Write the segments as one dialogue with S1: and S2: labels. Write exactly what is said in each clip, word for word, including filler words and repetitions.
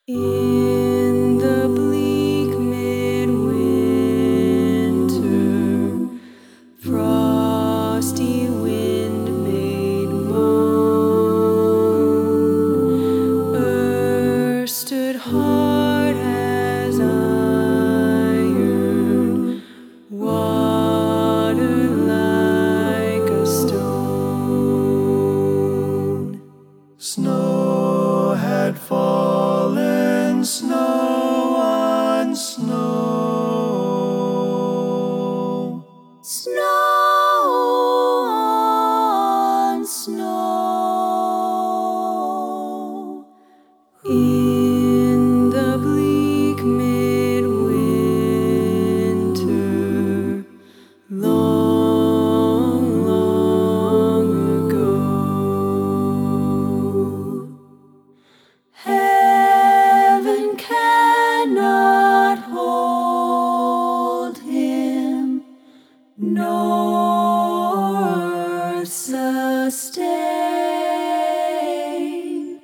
S1: In the bleak midwinter, frosty wind made moan. Earth stood hard as iron, water like a stone.
S2: Snow had fallen, snow on snow.
S1: Snow on snow. In the bleak midwinter, long, long ago. Heaven cannot hold him, nor earth sustain.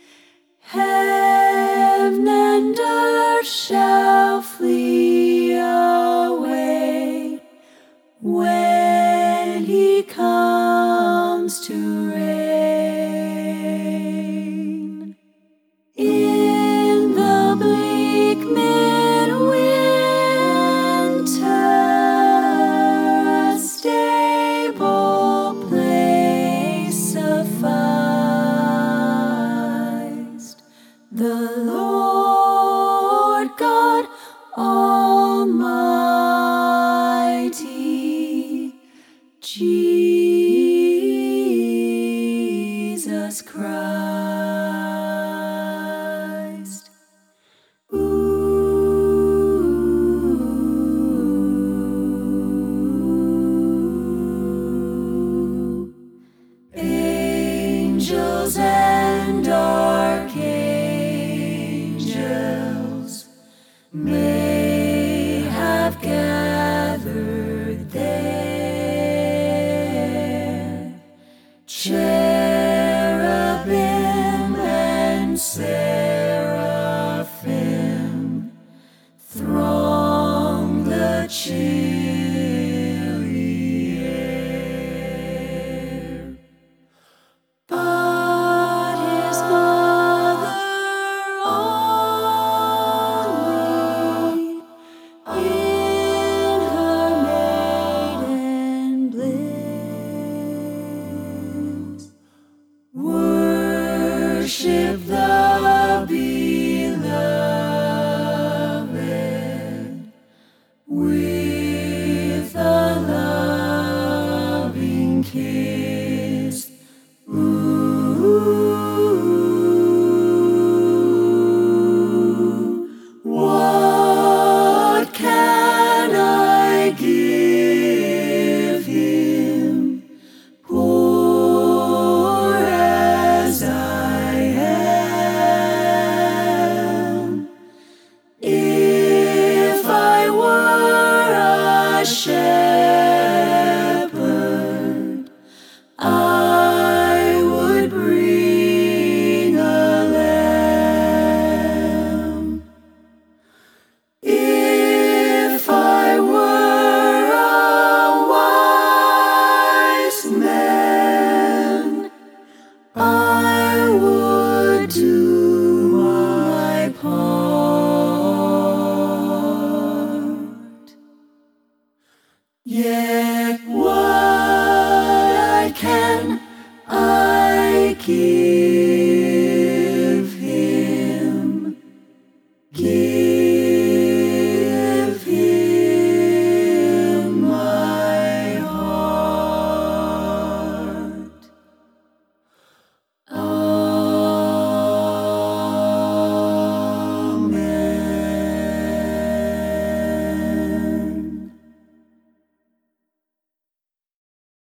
S1: Heaven and earth shall flee away when he comes to reign. In the bleak midwinter, a stable place sufficed. The Lord God Almighty, Jesus Christ. Ooh. Angels and archangels may have gathered there, cherubim and seraphim